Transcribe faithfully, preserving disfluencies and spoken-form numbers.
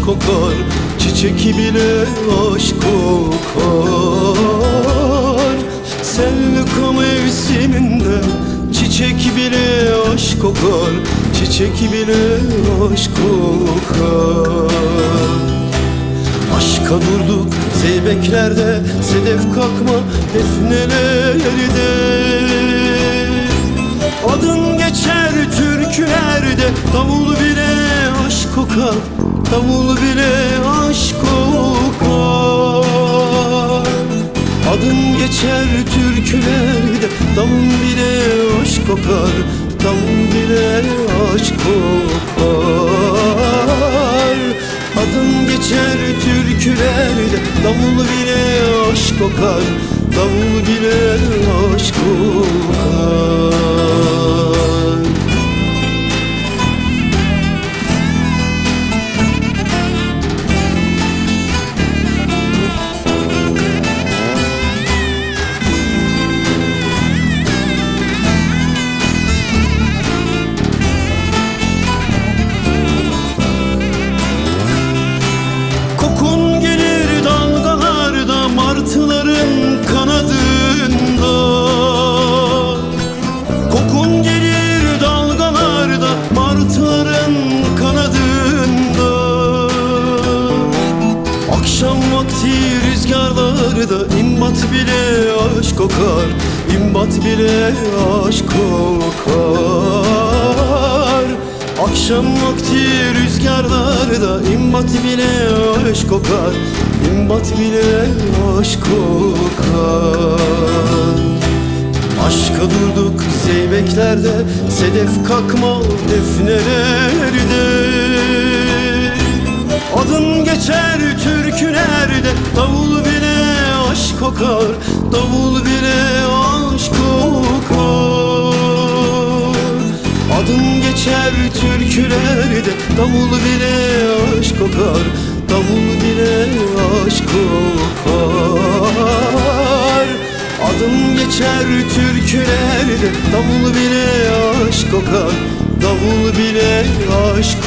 kokar, çiçek bile aşk kokar. Sevka mevsiminde çiçek bile aşk kokar, çiçek bile aşk kokar. Aşka durduk zeybeklerde, sedef kalkma defnelerde. Adın geçer türkülerde, davul bile aşk kokar, davul bile aşk kokar. Adın geçer türkülerde, davul bile aşk kokar, davul bile aşk kokar. Adın geçer türkülerde, davul bile aşk kokar, davul bile aşk kokar. Martıların kanadında, kokun gelir dalgalarda, martıların kanadında. Akşam vakti rüzgarlarda, imbat bile aşk kokar, imbat bile aşk kokar. Akşam vakti rüzgarlarda, imbat bile aşk kokar, imbat bile aşk kokar. Aşka durduk zeybeklerde, sedef kakma defnelerde. Adın geçer türkülerde, davul bile aşk kokar, davul bile aşk kokar. Adın geçer türkülerde, davul bile aşk kokar, davul bile aşk kokar. Adım geçer türkülerde, davul bile aşk kokar, davul bile aşk